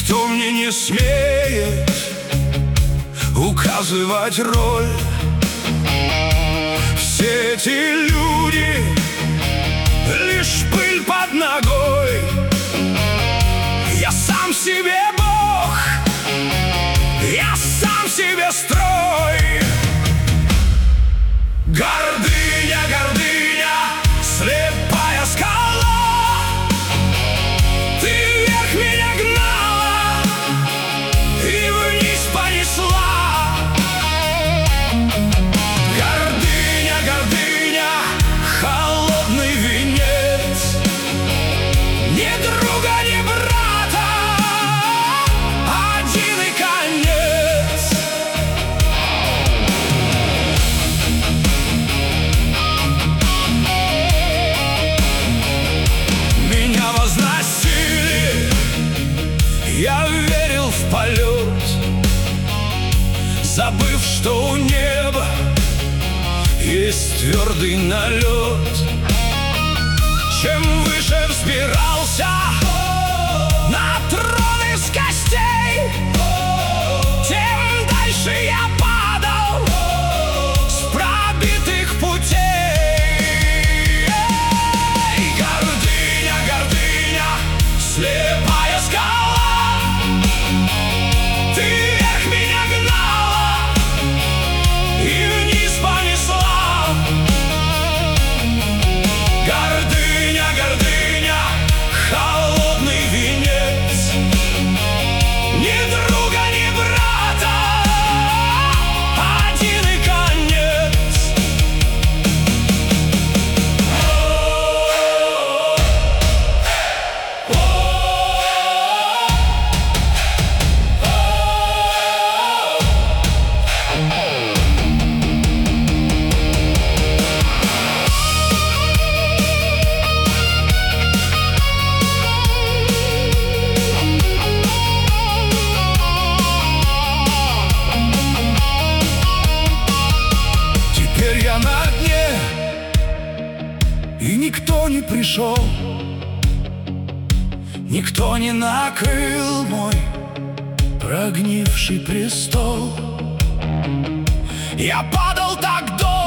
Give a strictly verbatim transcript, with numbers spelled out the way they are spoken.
Никто мне не смеет указывать роль. Все эти люди лишь пыль под ногой. Я сам себе Бог, я сам себе строй. Гордыня, гордыня, слепая скала. Ты вверх меня гнала и вниз понесла. Гордыня, гордыня, холодный венец. Ни друга, ни брата, один и конец. Меня возносили, я верил в полет, забыв, что у неба есть твердый налет. Чем выше взбирался на трон из костей, тем дальше я падал с пробитых путей. Эй, гордыня, гордыня, слепая скала. Ты вверх меня гнала и вниз понесла. Гордыня, гордыня, холодный венец. Ни друга, ни брата, один и конец. Теперь я на дне, и никто не пришел, никто не накрыл мой прогнивший престол. Я падал так долго,